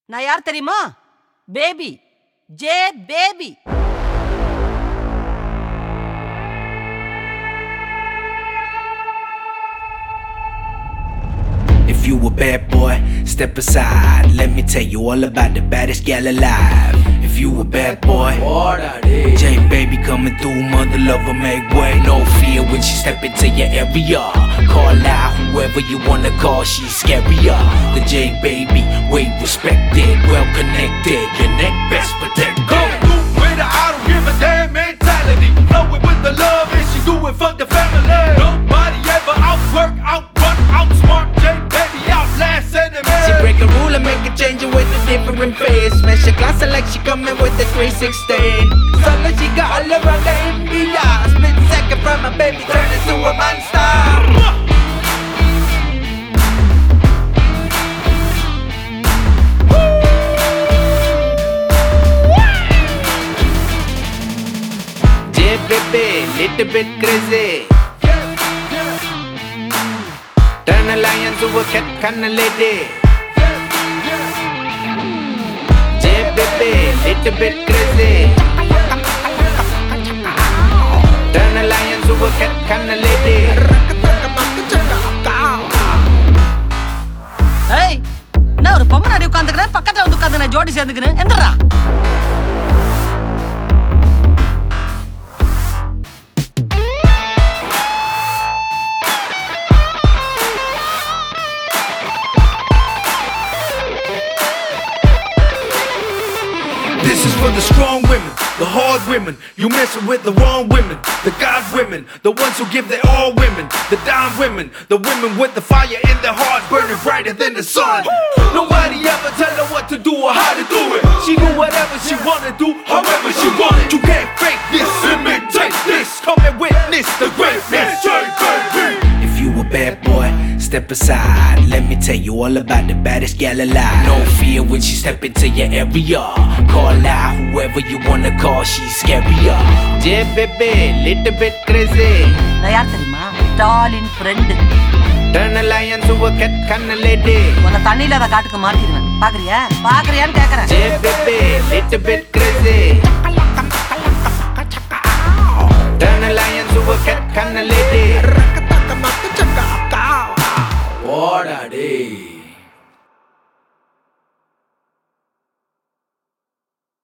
நான் யார் தெரியுமா? Baby, J baby. If you a bad boy, step aside. Let me tell you all about the baddest gal alive. If you a bad boy, J baby coming through, mother lover make way. No fear when she step into your area. Call out whoever you wanna call, she's scarier. The J baby, way respected, well connected. Your neck best protected. Come through with a I don't give a damn mentality. Flowing with the love and she do it for the family. Nobody ever outwork, outrun, outsmart J baby, outlast enemy. She break a rule and make a change with a different face. Smash a glass like she coming with a 316. Solo she got all around the India. Split second from my baby, turn into a monster. J baby, little bit crazy. Turn a lion to a cat kinda lady. J baby, little bit crazy. Turn a lion to a cat kinda lady. ஏய், என்ன ஒரு பொம்மை நாடி உட்காந்துக்கிறேன், பக்கத்துல வந்து உட்காந்து ஜோடி சேர்ந்துக்கிறேன். எந்திரா. This is for the strong women, the hard women. You messing with the wrong women, the God women, the ones who give their all women, the dime women, the women with the fire in their heart burning brighter than the sun. Nobody ever tell her what to do or how to do it. She do whatever she wanna do, however she want it. You can't fake this, imitate this. Come and witness the greatness, J baby. If you a bad boy, step aside. Let me tell you all about the baddest gal alive. No fear when she step into your area. Call out whoever you wanna call, she's scarier. J baby, little bit crazy. நான் யார் தெரியுமா? Stalin friend. Turn a lion to a cat kinda lady. உன்னை தண்ணியில அதை காட்டுக்கு மாத்திடுவேன். பாக்குறியா? பாக்குறியான்னு கேக்குறேன். J baby, little bit crazy. Turn a lion to a cat kinda lady.